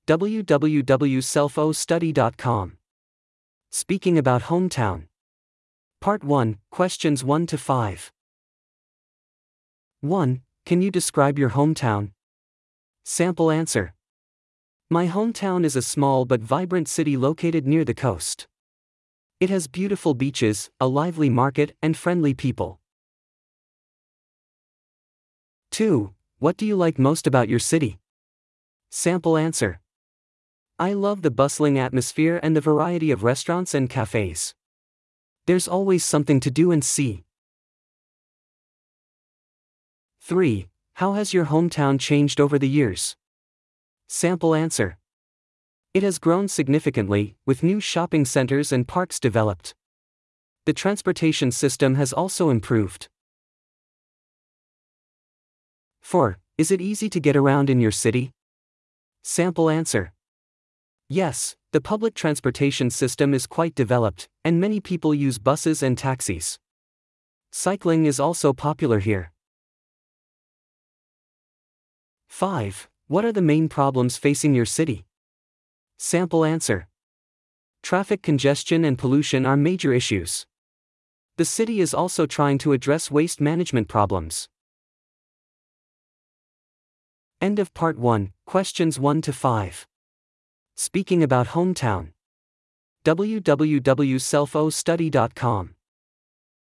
www.selfostudy.com. Speaking about hometown. Part 1, questions 1 to 5. 1. Can you describe your hometown? Sample answer. My hometown is a small but vibrant city located near the coast. It has beautiful beaches, a lively market, and friendly people. 2. What do you like most about your city? Sample answer. I love the bustling atmosphere and the variety of restaurants and cafes. There's always something to do and see. 3. How has your hometown changed over the years? Sample answer. It has grown significantly, with new shopping centers and parks developed. The transportation system has also improved. 4. Is it easy to get around in your city? Sample answer. Yes, the public transportation system is quite developed, and many people use buses and taxis. Cycling is also popular here. 5. What are the main problems facing your city? Sample answer. Traffic congestion and pollution are major issues. The city is also trying to address waste management problems. End of Part 1, questions 1 to 5. Speaking about hometown. www.selfostudy.com